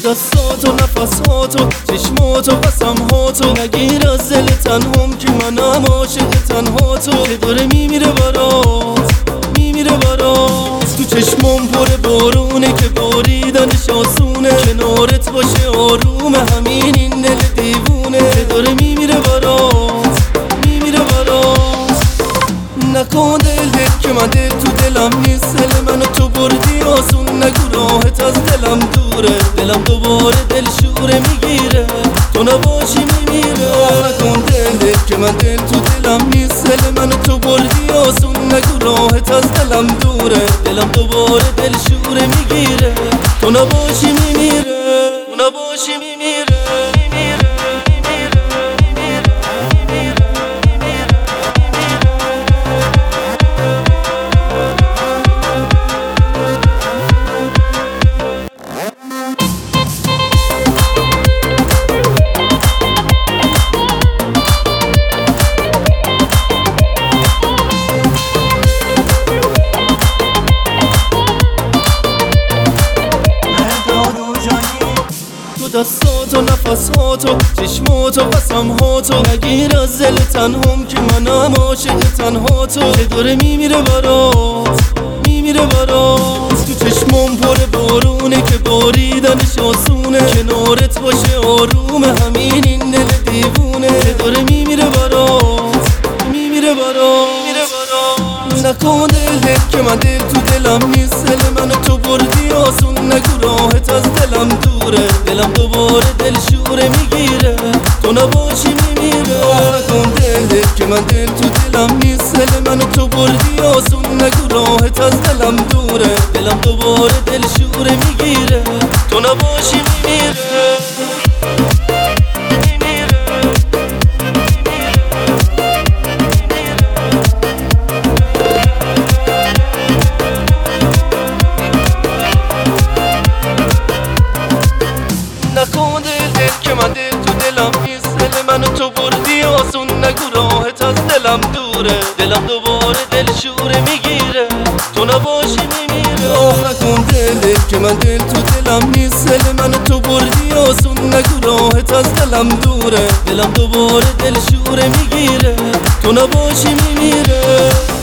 دستات و نفسات و چشمات و قسمهات و نگیر از دل تنهام که منم عاشق تنها تو که داره میمیره برات میمیره برات تو چشمام پر بارونه که باریدنش آسونه کنارت باشه آروم همین این دل دیوونه که داره میمیره برات میمیره برات نکن دل که من دل تو دلم نیست دل منو تو بردی آسون نگو راحت از دلم دوره دلم دوباره دل شوره میگیره تو نباشی میمیره نکن دل که من دل تو دلم نیست دل منو تو بردی آسون نگو راحت از دلم دوره دلم دوباره دل شوره میگیره تو نباشی میمیره تو نباشی میمیره دستات و نفسات و چشمات و قسمهات و نگیر از دل تنهام که منم عاشق تنها تو که داره میمیره برات میمیره برات تو چشمام پر بارونه که باریدنش آسونه کنارت باشه آروم همین این دل دیوونه که داره میمیره برات میمیره برات نکن دل که من دل تو دلم نیست دل منو تو بردی آسون نگو راحت از دلم دوره دلم دوباره دل شوره میگیره تو نباشی میمیره نکن دل که من دل تو دلم نیست دل منو تو بردی آسون نگو راحت از دلم دوره دلم دوباره دل شوره میگیره تو نباشی میمیره نکن دل که من دل تو دلم نیست دل منو تو بردی آسون نگو راحت از دلم دوره دلم دوباره دل شوره میگیره تو نباشی میمیره نکن دل که من دل تو دلم نیست دل منو تو بردی آسون نگو راحت از دلم دوره دلم دوباره دل شوره میگیره تو نباشی میمیره